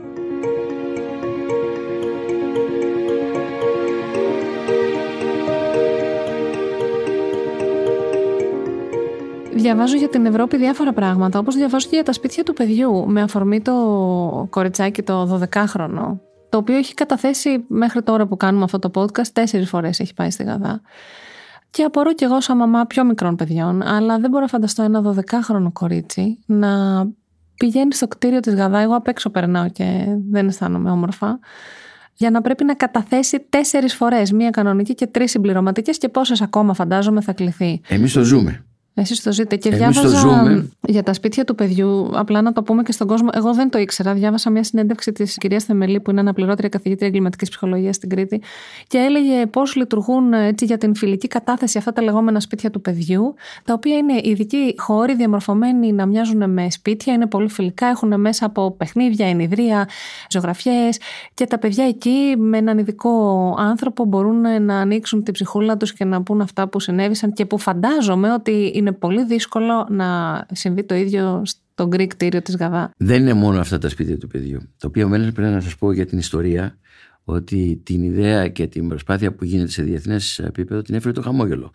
Διαβάζω για την Ευρώπη διάφορα πράγματα, όπως διαβάζω και για τα σπίτια του παιδιού, με αφορμή το κοριτσάκι το 12χρονο, το οποίο έχει καταθέσει μέχρι τώρα που κάνουμε αυτό το podcast 4 φορές έχει πάει στη Γαδά. Και απορώ κι εγώ σαν μαμά πιο μικρών παιδιών, αλλά δεν μπορώ να φανταστώ ένα 12χρονο κορίτσι να πηγαίνει στο κτίριο της Γαδά, εγώ απ' έξω περνάω και δεν αισθάνομαι όμορφα, για να πρέπει να καταθέσει 4 φορές, μία κανονική και 3 συμπληρωματικές και πόσες ακόμα φαντάζομαι θα κληθεί. Εμείς το ζούμε. Εσείς το ζείτε και διάβαζα για τα σπίτια του παιδιού, απλά να το πούμε και στον κόσμο. Εγώ δεν το ήξερα. Διάβασα μια συνέντευξη της κυρίας Θεμελή, που είναι αναπληρώτρια καθηγήτρια εγκληματικής ψυχολογίας στην Κρήτη, και έλεγε πώς λειτουργούν έτσι για την φιλική κατάθεση αυτά τα λεγόμενα σπίτια του παιδιού, τα οποία είναι ειδικοί χώροι διαμορφωμένοι να μοιάζουν με σπίτια, είναι πολύ φιλικά, έχουν μέσα από παιχνίδια, ενιδρία, ζωγραφιές, και τα παιδιά εκεί με έναν ειδικό άνθρωπο μπορούν να ανοίξουν την ψυχούλα τους και να πούν αυτά που συνέβησαν και που φαντάζομαι ότι είναι πολύ δύσκολο να συμβεί το ίδιο στο γκρι κτίριο της Γαδά. Δεν είναι μόνο αυτά τα σπίτια του παιδιού. Το οποίο μένει πρέπει να σας πω για την ιστορία, ότι την ιδέα και την προσπάθεια που γίνεται σε διεθνές επίπεδο την έφερε το χαμόγελο.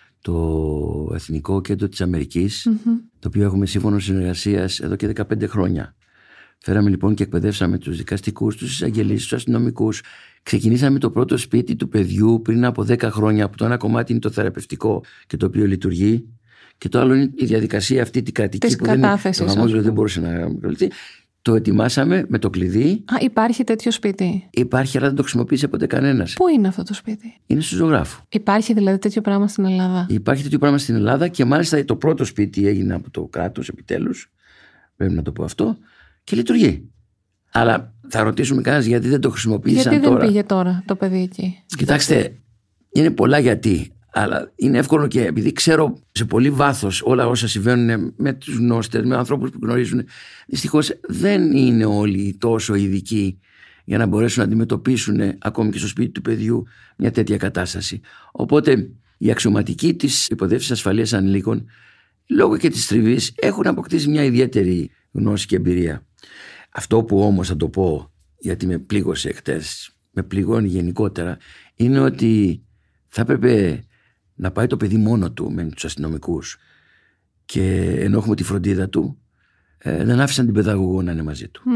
Το Εθνικό Κέντρο της Αμερικής, το οποίο έχουμε σύμφωνο συνεργασίας εδώ και 15 χρόνια. Φέραμε λοιπόν και εκπαιδεύσαμε τους δικαστικούς, τους εισαγγελείς, τους αστυνομικούς. Ξεκινήσαμε το πρώτο σπίτι του παιδιού πριν από 10 χρόνια, που το ένα κομμάτι είναι το θεραπευτικό και το οποίο λειτουργεί. Και το άλλο είναι η διαδικασία αυτή την κρατική της που το χαμόγελο δεν μπορούσε να ακολουθεί. Το ετοιμάσαμε με το κλειδί. Υπάρχει τέτοιο σπίτι? Υπάρχει, αλλά δεν το χρησιμοποίησε ποτέ κανένας. Πού είναι αυτό το σπίτι? Είναι στο Ζωγράφου. Υπάρχει δηλαδή τέτοιο πράγμα στην Ελλάδα? Υπάρχει τέτοιο πράγμα στην Ελλάδα και μάλιστα το πρώτο σπίτι έγινε από το κράτος επιτέλους. Πρέπει να το πω αυτό. Και λειτουργεί. Αλλά θα ρωτήσουμε κανένας γιατί δεν το χρησιμοποίησαν τώρα. Γιατί δεν πήγε τώρα το παιδί εκεί? Κοιτάξτε, είναι πολλά γιατί. Αλλά είναι εύκολο και επειδή ξέρω σε πολύ βάθος όλα όσα συμβαίνουν με τους γνώστες, με ανθρώπους που γνωρίζουν, δυστυχώς δεν είναι όλοι τόσο ειδικοί για να μπορέσουν να αντιμετωπίσουν ακόμη και στο σπίτι του παιδιού μια τέτοια κατάσταση. Οπότε οι αξιωματικοί της υποδεύσης ασφαλείας ανηλίκων, λόγω και της τριβής, έχουν αποκτήσει μια ιδιαίτερη γνώση και εμπειρία. Αυτό που όμως θα το πω, γιατί με πλήγωσε χτες, με πληγώνει γενικότερα, είναι ότι θα έπρεπε να πάει το παιδί μόνο του με τους αστυνομικούς, και ενώ έχουμε τη φροντίδα του, δεν άφησαν την παιδαγωγό να είναι μαζί του.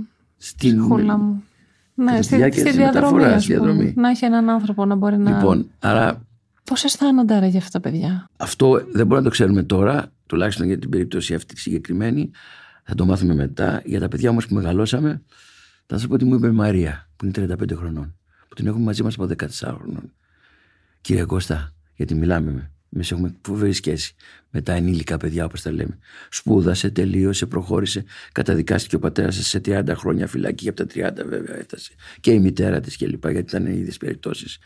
Χούλα μου. Ναι, στη διαδρομή. Να έχει έναν άνθρωπο να μπορεί να... Λοιπόν, άρα Πώς αισθάνονται άραγε αυτά τα παιδιά? Αυτό δεν μπορούμε να το ξέρουμε τώρα, τουλάχιστον για την περίπτωση αυτή συγκεκριμένη. Θα το μάθουμε μετά. Για τα παιδιά όμως που μεγαλώσαμε, θα σας πω ότι μου είπε η Μαρία, που είναι 35 χρονών, που την έχουμε μαζί μας από 14 χρονών. Κύριε Κώστα, γιατί μιλάμε εμείς έχουμε φοβερή σχέση με τα ενήλικα παιδιά, όπως τα λέμε. Σπούδασε, τελείωσε, προχώρησε. Καταδικάστηκε ο πατέρας της σε 30 χρόνια φυλακή, από τα 30 βέβαια έφτασε. Και η μητέρα της κλπ. Γιατί ήταν οι ίδιες περιπτώσεις.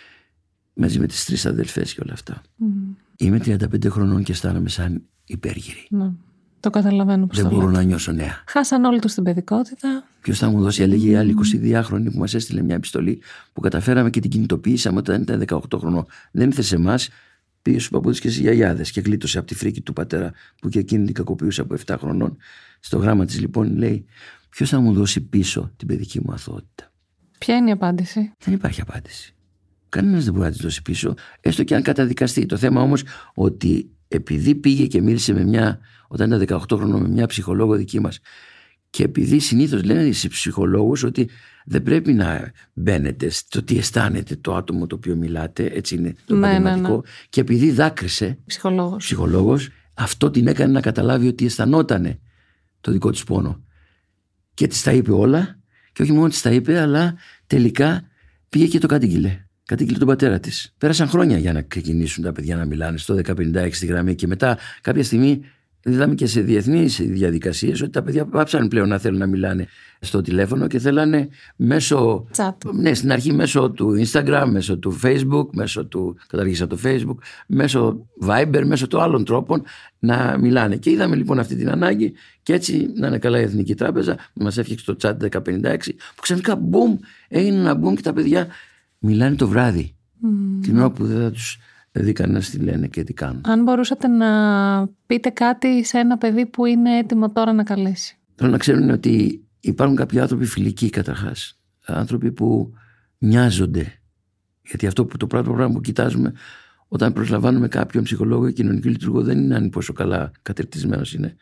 Μαζί με τις 3 αδελφές και όλα αυτά. Είμαι 35 χρονών και αισθάνομαι σαν υπέργυρη. Το καταλαβαίνω. Δεν μπορώ να νιώσω νέα. Χάσαν όλοι τους την παιδικότητα. Ποιος θα μου δώσει, έλεγε η άλλη 22χρονη που μας έστειλε μια επιστολή που καταφέραμε και την κινητοποιήσαμε όταν ήταν 18 χρονών. Δεν ήρθε σε εμάς, πήγε στους παππούδες και στις γιαγιάδες και γλίτωσε από τη φρίκη του πατέρα που και εκείνη την κακοποιούσε από 7 χρονών. Στο γράμμα της λοιπόν λέει: ποιος θα μου δώσει πίσω την παιδική μου αθωότητα? Ποια είναι η απάντηση? Δεν υπάρχει απάντηση. Κανένας δεν μπορεί να τη δώσει πίσω, έστω και αν καταδικαστεί. Το θέμα όμως ότι επειδή πήγε και μίλησε με μια, όταν ήταν 18 χρονών, με μια ψυχολόγο δική μας, και επειδή συνήθως λένε σε ψυχολόγους ότι δεν πρέπει να μπαίνετε στο τι αισθάνεται το άτομο το οποίο μιλάτε, έτσι είναι το επαγγελματικό, και επειδή δάκρυσε ψυχολόγος, αυτό την έκανε να καταλάβει ότι αισθανότανε το δικό της πόνο. Και της τα είπε όλα, και όχι μόνο της τα είπε, αλλά τελικά πήγε και το κατήγγειλε. Κατήγγειλε τον πατέρα της. Πέρασαν χρόνια για να ξεκινήσουν τα παιδιά να μιλάνε στο 1056 στη γραμμή, και μετά κάποια στιγμή είδαμε και σε διεθνείς διαδικασίες ότι τα παιδιά πάψαν πλέον να θέλουν να μιλάνε στο τηλέφωνο και θέλανε μέσω chat. Ναι, στην αρχή μέσω του Instagram, μέσω του Facebook, καταργήσα το Facebook, μέσω Viber, μέσω των άλλων τρόπων να μιλάνε. Και είδαμε λοιπόν αυτή την ανάγκη, και έτσι, να είναι καλά η Εθνική Τράπεζα, μας έφτιαξε το chat 1056, που ξαφνικά μπουμ, έγινε ένα μπουμ και τα παιδιά μιλάνε το βράδυ, την ώρα που δεν θα τους δει κανένας τι λένε και τι κάνουν. Αν μπορούσατε να πείτε κάτι σε ένα παιδί που είναι έτοιμο τώρα να καλέσει? Θέλω να ξέρουν ότι υπάρχουν κάποιοι άνθρωποι φιλικοί καταρχάς. Άνθρωποι που νοιάζονται. Γιατί αυτό που το πρώτο πράγμα που κοιτάζουμε όταν προσλαμβάνουμε κάποιον ψυχολόγο ή κοινωνικό λειτουργό δεν είναι αν πόσο καλά κατερτισμένος είναι,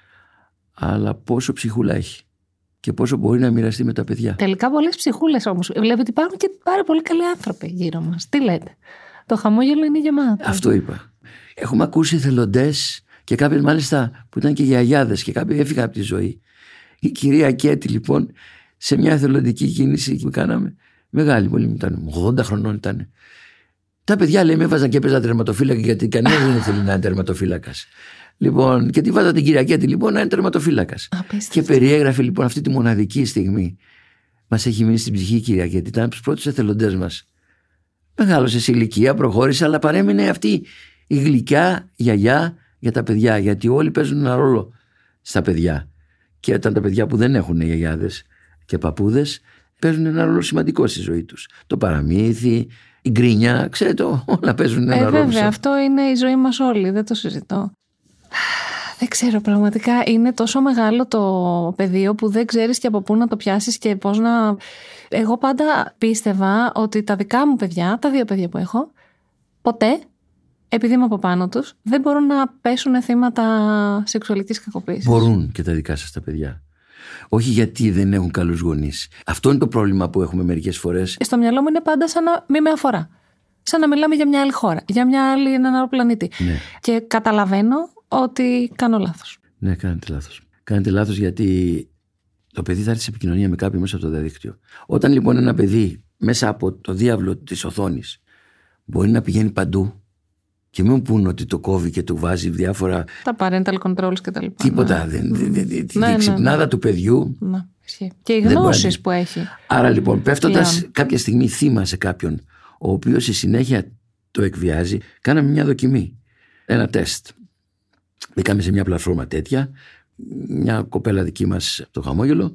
αλλά πόσο ψυχούλα έχει και πόσο μπορεί να μοιραστεί με τα παιδιά. Τελικά πολλές ψυχούλες όμως. Βλέπετε ότι υπάρχουν και πάρα πολύ καλοί άνθρωποι γύρω μας. Τι λέτε? Το χαμόγελο είναι γεμάτο. Αυτό είπα. Έχουμε ακούσει εθελοντές και κάποιες μάλιστα που ήταν και γιαγιάδες και κάποιοι έφυγαν από τη ζωή. Η κυρία Κέτη λοιπόν, σε μια εθελοντική κίνηση που κάναμε, μεγάλη πολύ, ήταν 80 χρονών ήταν. Τα παιδιά λέει με έβαζαν και έπαιζαν τερματοφύλακα, γιατί κανένας δεν ήθελε να είναι τερματοφύλακας. Λοιπόν, και τη βάζα την κυρία Κέτη λοιπόν να είναι τερματοφύλακας. Και περιέγραφε λοιπόν αυτή τη μοναδική στιγμή. Μας έχει μείνει στην ψυχή η κυρία Κέτη, ήταν από τους πρώτους εθελοντές μας. Μεγάλωσε σε ηλικία, προχώρησε, αλλά παρέμεινε αυτή η γλυκιά γιαγιά για τα παιδιά. Γιατί όλοι παίζουν ένα ρόλο στα παιδιά. Και όταν τα παιδιά που δεν έχουν γιαγιάδες και παππούδες παίζουν ένα ρόλο σημαντικό στη ζωή τους. Το παραμύθι, η γκρίνια, ξέρετε, όλα παίζουν ένα ρόλο. Βέβαια, αυτό είναι η ζωή μας όλοι, δεν το συζητώ. Δεν ξέρω, πραγματικά είναι τόσο μεγάλο το πεδίο που δεν ξέρεις και από πού να το πιάσεις και πώς να... Εγώ πάντα πίστευα ότι τα δικά μου παιδιά, τα 2 παιδιά που έχω, ποτέ, επειδή είμαι από πάνω τους, δεν μπορούν να πέσουν θύματα σεξουαλικής κακοποίησης. Μπορούν και τα δικά σας τα παιδιά. Όχι γιατί δεν έχουν καλούς γονείς. Αυτό είναι το πρόβλημα που έχουμε μερικές φορές. Στο μυαλό μου είναι πάντα σαν να μην με αφορά. Σαν να μιλάμε για μια άλλη χώρα, για έναν άλλο πλανήτη. Ναι. Και καταλαβαίνω ότι κάνω λάθος. Ναι, κάνετε λάθος. Κάνετε λάθος γιατί το παιδί θα έρθει σε επικοινωνία με κάποιον μέσα από το διαδίκτυο. Όταν λοιπόν ένα παιδί μέσα από το διάβλο της οθόνης μπορεί να πηγαίνει παντού και μην μου πούν ότι το κόβει και του βάζει διάφορα. Τα parental controls και τα λοιπά. Τίποτα. Η ξυπνάδα του παιδιού. Ναι. Και οι γνώσεις που έχει. Άρα λοιπόν, πέφτοντας κάποια στιγμή θύμα σε κάποιον ο οποίος στη συνέχεια το εκβιάζει, κάναμε μια δοκιμή. Ένα τεστ. Μπήκαμε σε μια πλατφόρμα τέτοια. Μια κοπέλα δική μας από το Χαμόγελο,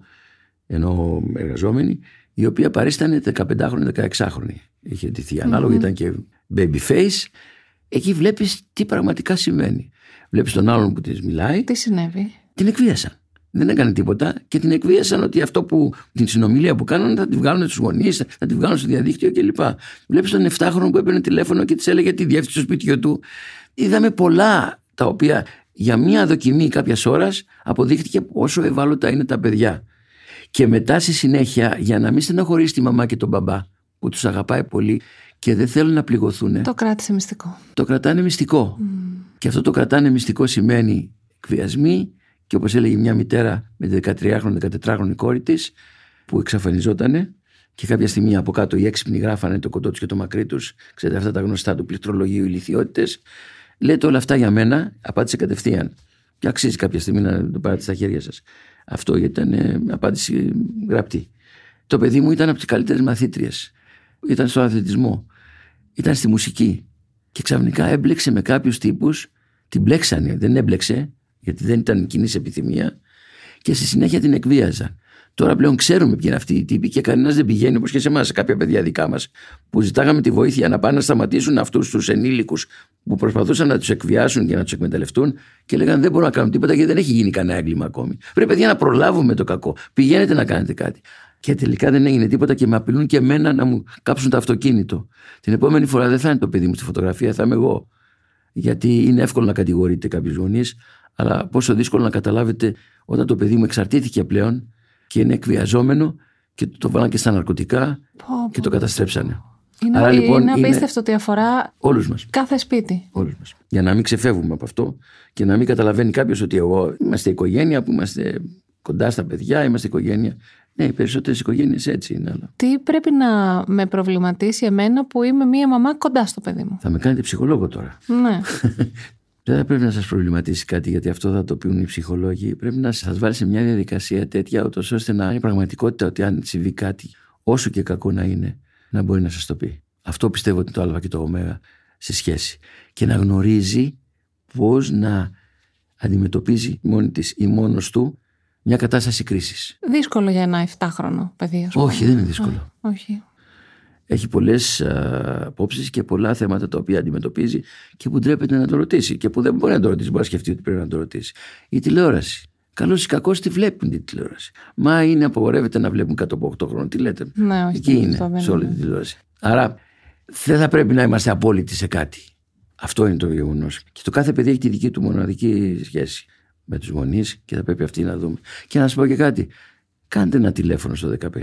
ενώ εργαζόμενη, η οποία παρίστανε 15χρονη, 16χρονη. Είχε ντυθεί ανάλογα, ήταν και baby face. Εκεί βλέπεις τι πραγματικά συμβαίνει. Βλέπεις τον άλλον που της μιλάει. Τι συνέβη? Την εκβίασαν. Δεν έκανε τίποτα και την εκβίασαν ότι αυτό που την συνομιλία που κάνανε θα τη βγάλουν στους γονείς, θα τη βγάλουν στο διαδίκτυο κλπ. Βλέπεις τον 7χρονο που έπαιρνε τηλέφωνο και της έλεγε τη διεύθυνση του σπιτιού του. Είδαμε πολλά τα οποία για μια δοκιμή κάποιας ώρας αποδείχτηκε πόσο ευάλωτα είναι τα παιδιά. Και μετά στη συνέχεια, για να μην στεναχωρήσει τη μαμά και τον μπαμπά που τους αγαπάει πολύ και δεν θέλουν να πληγωθούν. Το κράτησε μυστικό. Το κρατάνε μυστικό. Και αυτό το κρατάνε μυστικό σημαίνει εκβιασμοί και όπως έλεγε μια μητέρα με 13χρονη κόρη της που εξαφανιζότανε και κάποια στιγμή από κάτω οι έξυπνοι γράφανε το κοντό τους και το μακρύ τους. Ξέρετε αυτά τα γνωστά του πληκτρολογίου ηλιθιότητες. Λέτε όλα αυτά για μένα, απάντησε κατευθείαν. Και αξίζει κάποια στιγμή να το πάρετε στα χέρια σας. Αυτό ήταν απάντηση γραπτή. Το παιδί μου ήταν από τις καλύτερες μαθήτριες. Ήταν στο αθλητισμό. Ήταν στη μουσική. Και ξαφνικά έμπλεξε με κάποιους τύπους. Την μπλέξανε, δεν έμπλεξε, γιατί δεν ήταν κοινής επιθυμία. Και στη συνέχεια την εκβίαζαν. Τώρα πλέον ξέρουμε ποιοι είναι αυτοί οι τύποι και κανένας δεν πηγαίνει όπως και σε εμάς, σε κάποια παιδιά δικά μας, που ζητάγαμε τη βοήθεια να πάνε να σταματήσουν αυτούς τους ενήλικους που προσπαθούσαν να τους εκβιάσουν και να τους εκμεταλλευτούν και λέγανε δεν μπορούν να κάνουν τίποτα γιατί δεν έχει γίνει κανένα έγκλημα ακόμη. Πρέπει παιδιά να προλάβουμε το κακό. Πηγαίνετε να κάνετε κάτι. Και τελικά δεν έγινε τίποτα και με απειλούν και εμένα να μου κάψουν το αυτοκίνητο. Την επόμενη φορά δεν θα είναι το παιδί μου στη φωτογραφία, θα είμαι εγώ. Γιατί είναι εύκολο να κατηγορείτε κάποιους γονείς, αλλά πόσο δύσκολο να καταλάβετε όταν το παιδί μου εξαρτήθηκε πλέον και είναι εκβιαζόμενο και το βάλαν και στα ναρκωτικά και το καταστρέψανε. Άρα, λοιπόν, είναι απίστευτο ότι αφορά όλους μας. Κάθε σπίτι. Όλους μας. Για να μην ξεφεύγουμε από αυτό και να μην καταλαβαίνει κάποιος ότι εγώ είμαστε οικογένεια που είμαστε κοντά στα παιδιά, είμαστε οικογένεια. Ναι, οι περισσότερες οικογένειες έτσι είναι. Αλλά... Τι πρέπει να με προβληματίσει εμένα που είμαι μία μαμά κοντά στο παιδί μου? Θα με κάνετε ψυχολόγο τώρα. Ναι. Δεν θα πρέπει να σας προβληματίσει κάτι, γιατί αυτό θα το πούν οι ψυχολόγοι. Πρέπει να σας βάλει σε μια διαδικασία τέτοια, ώστε να είναι πραγματικότητα ότι αν συμβεί κάτι, όσο και κακό να είναι, να μπορεί να σας το πει. Αυτό πιστεύω ότι είναι το Α και το Ω σε σχέση. Και να γνωρίζει πώς να αντιμετωπίζει μόνη της ή μόνος του μια κατάσταση κρίσης. Δύσκολο για ένα 7χρονο παιδί, ας πούμε. Όχι, δεν είναι δύσκολο. Όχι. Έχει πολλές απόψεις και πολλά θέματα τα οποία αντιμετωπίζει και που ντρέπεται να το ρωτήσει και που δεν μπορεί να το ρωτήσει, μπορεί να σκεφτεί ότι πρέπει να το ρωτήσει. Η τηλεόραση. Καλώς ή κακώς τη βλέπουν την τηλεόραση. Μα είναι απαγορεύεται να βλέπουν κάτω από 8 χρόνια. Τι λέτε? Ναι, όχι. Εκεί είναι, σε όλη την τηλεόραση. Άρα δεν θα πρέπει να είμαστε απόλυτοι σε κάτι. Αυτό είναι το γεγονός. Και το κάθε παιδί έχει τη δική του μοναδική σχέση με τους γονείς και θα πρέπει αυτή να δούμε. Και να σας πω και κάτι. Κάντε ένα τηλέφωνο στο 1056.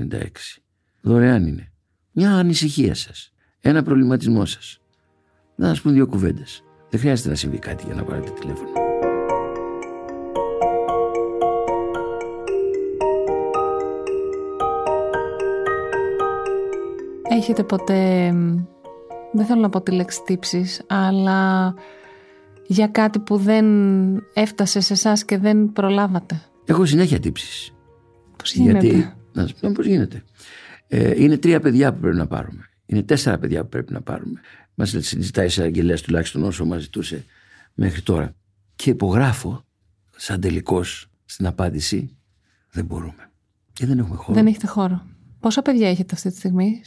Δωρεάν είναι. Μια ανησυχία σας, ένα προβληματισμό σας. Να σας πούν 2 κουβέντες. Δεν χρειάζεται να συμβεί κάτι για να πάρετε τηλέφωνο. Έχετε ποτέ, δεν θέλω να πω τη λέξη τύψεις, αλλά για κάτι που δεν έφτασε σε εσάς και δεν προλάβατε? Έχω συνέχεια τύψεις. Πώς γίνεται? Γιατί, να σας πω πώς γίνεται. Είναι 3 παιδιά που πρέπει να πάρουμε. Είναι 4 παιδιά που πρέπει να πάρουμε. Μας ζητάει σε αγγελέας τουλάχιστον όσο μας ζητούσε μέχρι τώρα. Και υπογράφω σαν τελικός στην απάντηση, δεν μπορούμε. Και δεν έχουμε χώρο. Δεν έχετε χώρο. Πόσα παιδιά έχετε αυτή τη στιγμή?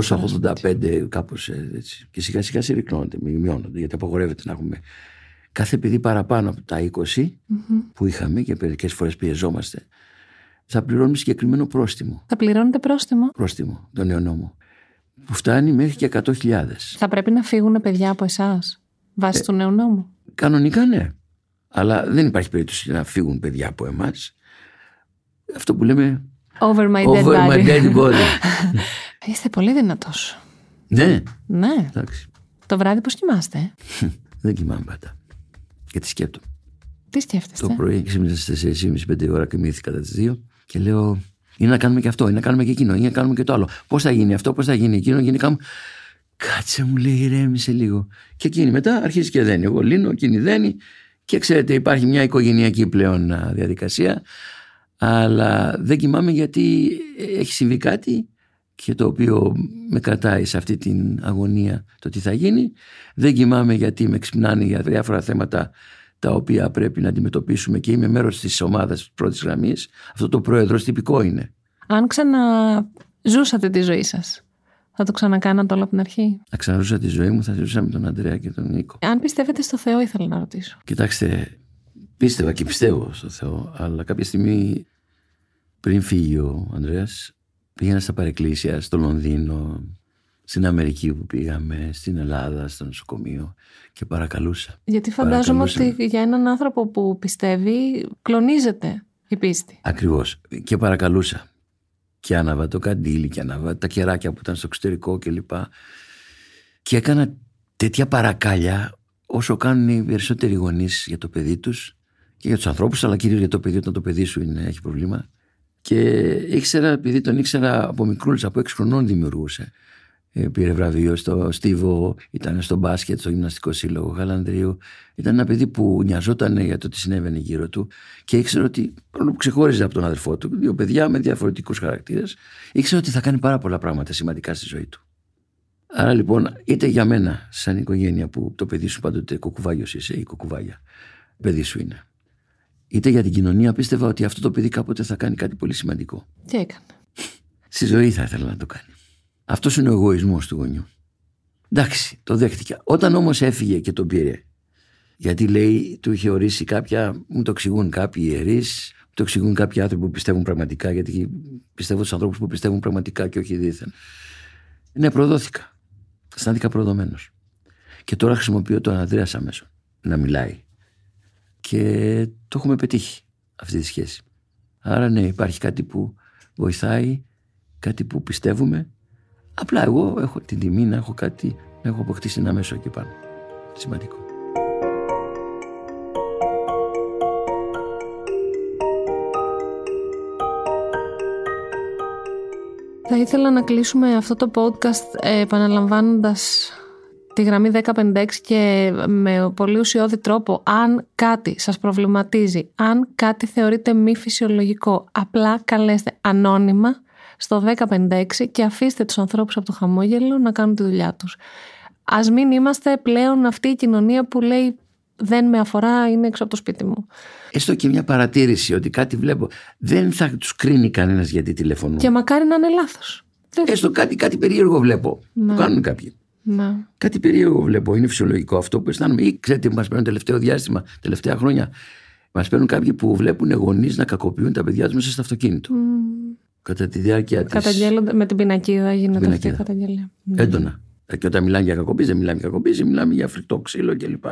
285 κάπως έτσι. Και σιγά σιγά συρρυκνώνονται, μειώνονται, γιατί απαγορεύεται να έχουμε κάθε παιδί παραπάνω από τα 20 που είχαμε και μερικές φορές πιεζόμαστε. Θα πληρώνουμε συγκεκριμένο πρόστιμο. Θα πληρώνετε πρόστιμο? Πρόστιμο, τον νέο νόμο. Που φτάνει μέχρι και 100.000. Θα πρέπει να φύγουν παιδιά από εσάς βάσει του νέου νόμου? Κανονικά ναι. Αλλά δεν υπάρχει περίπτωση να φύγουν παιδιά από εμάς. Αυτό που λέμε Over my dead body. Είστε πολύ δυνατός. Ναι. Ναι. Εντάξει. Το βράδυ πώς κοιμάστε? Δεν κοιμάμαι πάντα. Γιατί σκέπτομαι. Τι σκέφτεστε? Το πρωί ξύπνησα στις 4:30-5 ώρα και κοιμήθηκα κατά τις 2 και λέω είναι να κάνουμε και αυτό, είναι να κάνουμε και εκείνο, είναι να κάνουμε και το άλλο. Πώς θα γίνει αυτό, πώς θα γίνει εκείνο, γενικά μου. Κάτσε, μου λέει, ηρέμησε λίγο. Και εκείνη μετά αρχίζει και δένει. Εγώ λύνω, εκείνη δένει. Και ξέρετε, υπάρχει μια οικογενειακή πλέον διαδικασία. Αλλά δεν κοιμάμαι γιατί έχει συμβεί κάτι και το οποίο με κρατάει σε αυτή την αγωνία το τι θα γίνει. Δεν κοιμάμαι γιατί με ξυπνάνε για διάφορα θέματα τα οποία πρέπει να αντιμετωπίσουμε και είμαι μέρος της ομάδας πρώτης γραμμής. Αυτό το πρόεδρος τυπικό είναι. Αν ξαναζούσατε τη ζωή σας, θα το ξανακάνατε όλο από την αρχή? Αν ξαναζούσα τη ζωή μου, θα ζούσα με τον Ανδρέα και τον Νίκο. Αν πιστεύετε στο Θεό, ήθελα να ρωτήσω. Κοιτάξτε, πίστευα και πιστεύω στο Θεό, αλλά κάποια στιγμή πριν φύγει ο Ανδρέας, πήγαινα στα παρεκκλήσια, στο Λονδίνο, στην που πήγαμε, στην Ελλάδα, στο νοσοκομείο και παρακαλούσα. Γιατί φαντάζομαι ότι για έναν άνθρωπο που πιστεύει κλονίζεται η πίστη. Ακριβώς. Και παρακαλούσα. Και άναβα το καντήλι και άναβα τα κεράκια που ήταν στο εξωτερικό κλπ. Και έκανα τέτοια παρακάλια όσο κάνουν οι περισσότεροι γονείς για το παιδί τους και για τους ανθρώπους, αλλά κυρίως για το παιδί, όταν το παιδί σου έχει πρόβλημα. Και ήξερα, επειδή τον ήξερα από μικρούλης, από 6 χρονών δημιουργούσε. Πήρε βραβείο στο Στίβο, ήταν στο μπάσκετ, στο γυμναστικό σύλλογο Γαλανδρίου. Ήταν ένα παιδί που νοιαζόταν για το τι συνέβαινε γύρω του και ήξερε ότι, παρόλο που ξεχώριζε από τον αδερφό του, 2 παιδιά με διαφορετικούς χαρακτήρες, ήξερε ότι θα κάνει πάρα πολλά πράγματα σημαντικά στη ζωή του. Άρα λοιπόν, είτε για μένα, σαν οικογένεια που το παιδί σου πάντοτε κοκουβάγιος είσαι ή κοκουβάγια, παιδί σου είναι, είτε για την κοινωνία, πίστευα ότι αυτό το παιδί κάποτε θα κάνει κάτι πολύ σημαντικό. Τι έκανε? Στη ζωή θα ήθελα να το κάνει. Αυτός είναι ο εγωισμός του γονιού. Εντάξει, το δέχτηκα. Όταν όμως έφυγε και τον πήρε, γιατί λέει, του είχε ορίσει κάποια, μου το εξηγούν κάποιοι ιερείς, μου το εξηγούν κάποιοι άνθρωποι που πιστεύουν πραγματικά, γιατί πιστεύω στους ανθρώπους που πιστεύουν πραγματικά και όχι δίθεν. Ναι, προδόθηκα. Αισθάνθηκα προδομένος. Και τώρα χρησιμοποιώ τον Ανδρέα αμέσως να μιλάει. Και το έχουμε πετύχει αυτή τη σχέση. Άρα ναι, υπάρχει κάτι που βοηθάει, κάτι που πιστεύουμε. Απλά εγώ έχω την τιμή να έχω κάτι, να έχω αποκτήσει ένα μέσο εκεί πάνω. Σημαντικό. Θα ήθελα να κλείσουμε αυτό το podcast επαναλαμβάνοντας τη γραμμή 1056 και με πολύ ουσιώδη τρόπο. Αν κάτι σας προβληματίζει, αν κάτι θεωρείτε μη φυσιολογικό, απλά καλέστε ανώνυμα στο 1056 και αφήστε τους ανθρώπους από το χαμόγελο να κάνουν τη δουλειά τους. Ας μην είμαστε πλέον αυτή η κοινωνία που λέει δεν με αφορά, είναι έξω από το σπίτι μου. Έστω και μια παρατήρηση ότι κάτι βλέπω, δεν θα τους κρίνει κανένας γιατί τηλεφωνούν. Και μακάρι να είναι λάθος. Έστω κάτι περίεργο βλέπω. Το κάνουν κάποιοι. Να. Κάτι περίεργο βλέπω. Είναι φυσιολογικό αυτό που αισθάνομαι. Ή ξέρετε, μας παίρνουν τελευταίο διάστημα, τελευταία χρόνια. Μας παίρνουν κάποιοι που βλέπουν γονείς να κακοποιούν τα παιδιά τους μέσα στο αυτοκίνητο. Κατά τη διάρκεια της. Καταγγέλλονται με την πινακίδα, γίνεται αυτή η καταγγελία. Έντονα. Και όταν μιλάμε για κακοποίηση, δεν μιλάμε για κακοποίηση, μιλάμε για φρικτό ξύλο κλπ.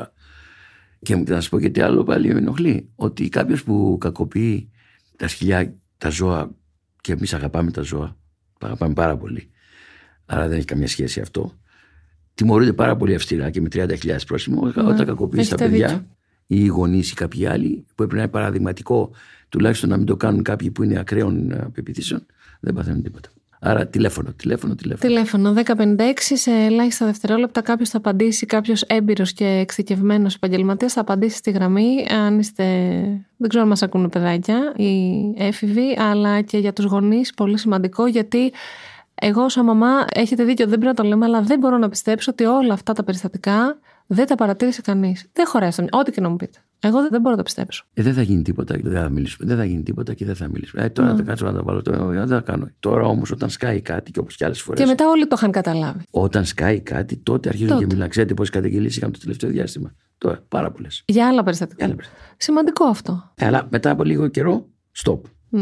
Και να σας πω και τι άλλο πάλι με ενοχλεί. Ότι κάποιος που κακοποιεί τα σκυλιά, τα ζώα, και εμείς αγαπάμε τα ζώα, τα αγαπάμε πάρα πολύ. Άρα δεν έχει καμία σχέση αυτό. Τιμωρείται πάρα πολύ αυστηρά και με 30.000 πρόστιμο όταν κακοποιεί τα παιδιά ή οι γονείς ή κάποιοι άλλοι, που έπρεπε να είναι παραδειγματικό, τουλάχιστον να μην το κάνουν κάποιοι που είναι ακραίων πεποιθήσεων, δεν παθαίνουν τίποτα. Άρα τηλέφωνο. Τηλέφωνο 1056, σε ελάχιστα δευτερόλεπτα κάποιος θα απαντήσει, κάποιος έμπειρος και εξειδικευμένος επαγγελματίας θα απαντήσει στη γραμμή. Αν είστε, δεν ξέρω αν μας ακούνε παιδάκια ή έφηβοι, αλλά και για τους γονείς πολύ σημαντικό, γιατί εγώ σαν μαμά, έχετε δίκιο, δεν πρέπει να το λέμε, αλλά δεν μπορώ να πιστέψω ότι όλα αυτά τα περιστατικά δεν τα παρατήρησε κανείς. Δεν χωράει, ό,τι και να μου πείτε. Εγώ δεν μπορώ να το πιστέψω. Δεν θα γίνει τίποτα και δεν θα μιλήσουμε. Δεν θα γίνει τίποτα και δεν θα μιλήσουμε. Τώρα θα κάτσω να τα βάλω. Δεν θα κάνω. Τώρα όμως, όταν σκάει κάτι, και όπως και άλλες φορές. Και μετά όλοι το είχαν καταλάβει. Όταν σκάει κάτι, τότε αρχίζουν και μιλάνε. Ξέρετε πόσες καταγγελίες είχαμε το τελευταίο διάστημα? Τώρα, πάρα πολλές. Για άλλα περιστατικά. Σημαντικό αυτό. Αλλά μετά από λίγο καιρό, stop.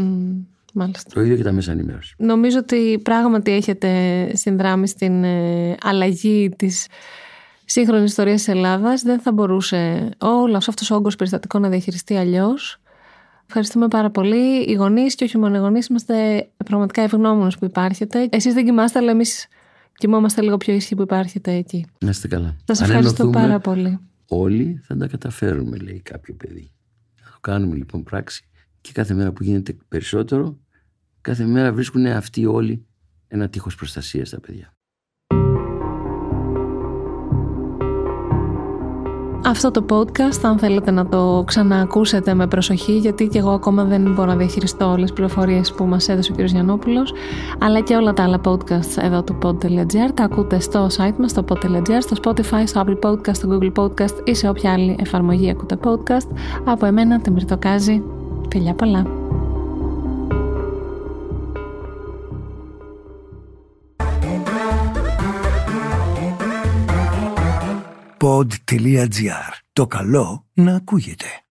Μάλιστα. Το ίδιο και τα μέσα ενημέρωση. Νομίζω ότι πράγματι έχετε συνδράμει στην αλλαγή της σύγχρονη ιστορία της Ελλάδας. Δεν θα μπορούσε όλος αυτός ο όγκος περιστατικών να διαχειριστεί αλλιώς. Ευχαριστούμε πάρα πολύ. Οι γονείς και όχι μόνο οι γονείς, είμαστε πραγματικά ευγνώμονες που υπάρχετε. Εσείς δεν κοιμάστε, αλλά εμείς κοιμόμαστε λίγο πιο ήσυχοι που υπάρχετε εκεί. Να είστε καλά. Σας ευχαριστώ πάρα πολύ. Όλοι θα τα καταφέρουμε, λέει κάποιο παιδί. Θα το κάνουμε λοιπόν πράξη. Και κάθε μέρα που γίνεται περισσότερο, κάθε μέρα βρίσκουν αυτοί όλοι ένα τείχος προστασίας στα παιδιά. Αυτό το podcast, αν θέλετε να το ξαναακούσετε με προσοχή, γιατί και εγώ ακόμα δεν μπορώ να διαχειριστώ όλες τις πληροφορίες που μας έδωσε ο κ. Γιαννόπουλος, αλλά και όλα τα άλλα podcasts εδώ του pod.gr, τα ακούτε στο site μας, στο pod.gr, στο Spotify, στο Apple Podcast, στο Google Podcast ή σε όποια άλλη εφαρμογή ακούτε podcast. Από εμένα, τη Μυρτοκάζη, φιλιά πολλά. Pod.gr. Το καλό να ακούγεται.